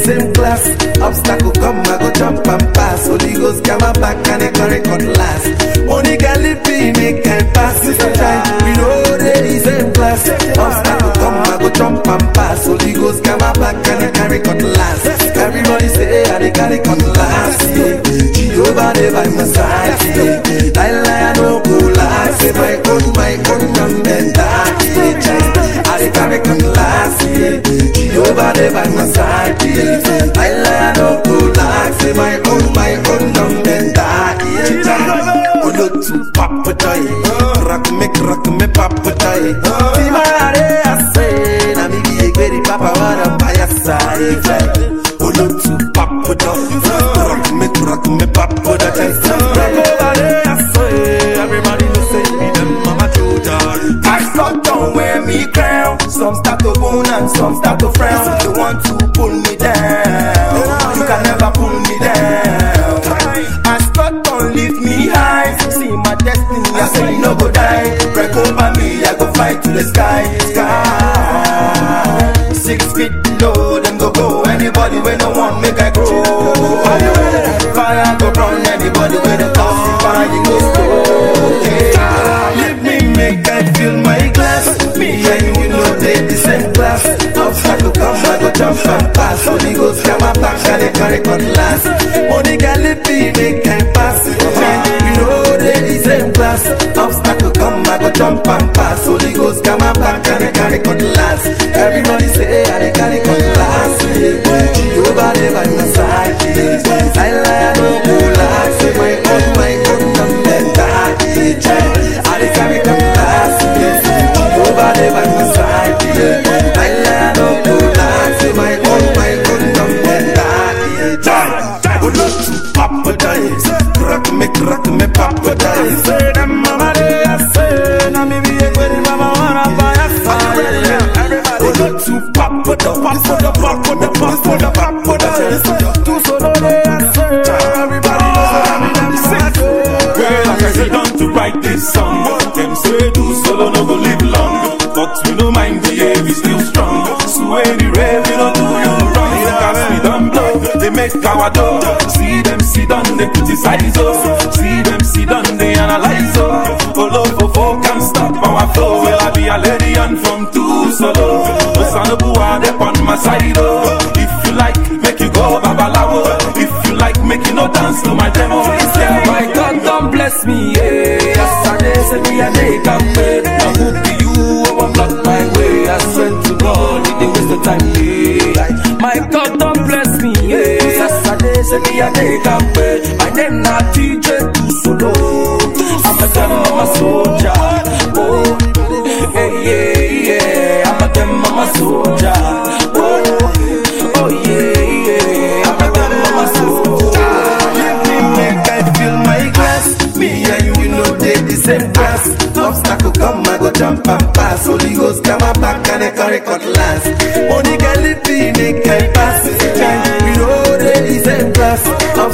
same class. Obstacle come, I go jump and pass. Holy Ghost got my back and they carry cutlass. Only can live me, make I pass. Sister time, we know they the same class. Obstacle come, I go jump and pass. Holy Ghost got my back and they carry cutlass. Everybody say, I they carry cutlass. Jehovah, they by my side. I no go lie. Say my own mentality. I they carry cutlass. Jehovah, they by my side. I no go lie. Say my own mentality. Olo to papa joy. Rock me papa joy. See my area, I say. Na me be a great papa, wanna buy a side. Olo to papa joy. Rock me papa joy. Everybody know say me them mama children. I stop down wear me crown. Some start to moan and some start to frown. They want to pull me down. You can never pull me down. I start down lift me high. See my destiny, I say no go die. Break over me, I go fly to the sky. 6 feet below, them go. Anybody when no one make I grow. Fire go run, anybody when the cause fire you go slow. Leave me make I fill my glass. Me and you know they the same class. Obstacle come, I go jump and pass. Holy Ghost got my back and they carry cutlass. Only can live me make I pass. You know they the same class. Obstacle come, I go jump and pass. Holy Ghost got my back and they carry cutlass. Everybody say I they carry cutlass. Jehovah they by my side. I no go lie. Say my own mentality. I they carry cutlass. Jehovah they by my side. I no go lie. Say my own mentality. Go look to Papa Dice. Rock me Papa Dice. Say them mama they a say. Na me be a good mama wanna buy a side. Go look to Papa Dice. Two solo they a say. Everybody knows that me them sick. Well, I sit down to write this song. Them say do solo no go live long. But we no mind the air, we still strong. So any rain, we don't do you wrong. Cause we done blow, they make our dough. See them sit down, they criticize us. See them sit down, they analyze us. All over folk can stop our flow. Well, I be a lady and from two solo. But son of boy, they on my side. If you like, make you go babalawo. If you like, make you no dance to my demo. My God, don't bless me, yeah. Yesterday, say me a day can pay. Now who be you? Block my way, I swear to God, it waste the time, yeah. My God, don't bless me, yeah. Saturday, say me a day can pay. My name not TJ too solo. I'm a them, I'm a soldier. Oh, yeah. I'm a them, I'm a soldier. Oh, yeah. I'm a them, I'm a soldier. Let me make I fill my glass. Me and you know they the same class. Obstacle come, I go jump and pass. Holy Ghost got my back and they carry cutlass. Only can live me make I pass. We know they the same class.